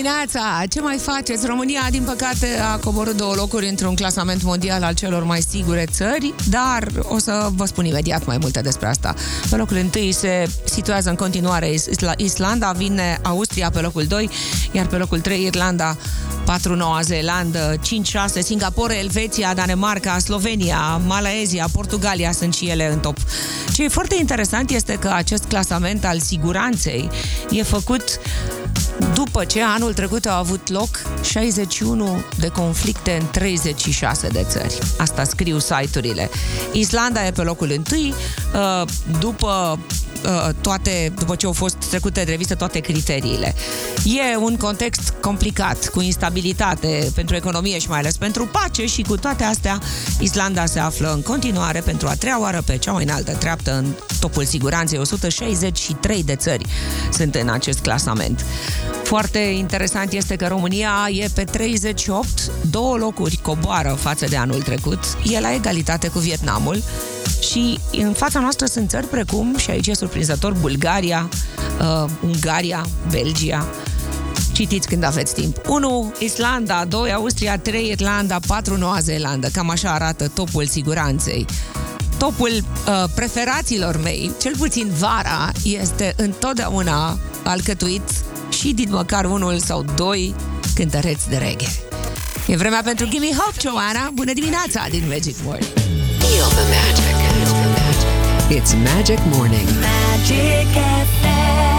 dimineața! Ce mai faceți? România, din păcate, a coborât 2 locuri într-un clasament mondial al celor mai sigure țări, dar o să vă spun imediat mai multe despre asta. Pe locul 1 se situează în continuare Islanda, vine Austria pe locul 2, iar pe locul 3 Irlanda, 4 Noua Zeelandă, 5-6 Singapore, Elveția, Danemarca, Slovenia, Malaezia, Portugalia sunt și ele în top. Ce e foarte interesant este că acest clasament al siguranței e făcut după ce anul trecut au avut loc 61 de conflicte în 36 de țări. Asta scriu site-urile. Islanda e pe locul 1 după ce au fost trecute de revistă toate criteriile. E un context complicat, cu instabilitate pentru economie și mai ales pentru pace și cu toate astea, Islanda se află în continuare pentru a 3-a oară pe cea mai înaltă treaptă în topul siguranței. 163 de țări sunt în acest clasament. Foarte interesant este că România e pe 38, 2 locuri coboară față de anul trecut. E la egalitate cu Vietnamul și în fața noastră sunt țări precum, și aici e surprinzător, Bulgaria, Ungaria, Belgia. Citiți când aveți timp. 1 Islanda, 2 Austria, 3 Irlanda, 4 Noua Zeelandă. Cam așa arată topul siguranței. Topul preferaților mei, cel puțin vara, este întotdeauna alcătuit și din măcar 1 sau 2 cântăreți de reggae. E vremea pentru Gimme Hope, Joanna. Bună dimineața din Magic Morning. Feel the magic. It's Magic Morning. Magic FM.